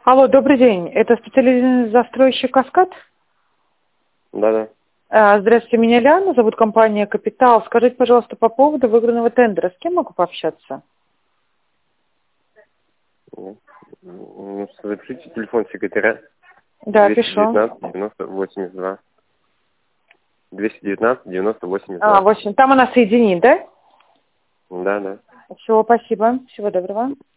Алло, добрый день. Это специализированный застройщик «Каскад»? Да. Здравствуйте, меня Ляна, зовут компания «Капитал». Скажите, пожалуйста, по поводу выигранного тендера, с кем могу пообщаться? Запишите телефон секретаря. Да, пишу. 219 90 82. 8. Там она соединит, да? Да. Все, спасибо. Всего доброго.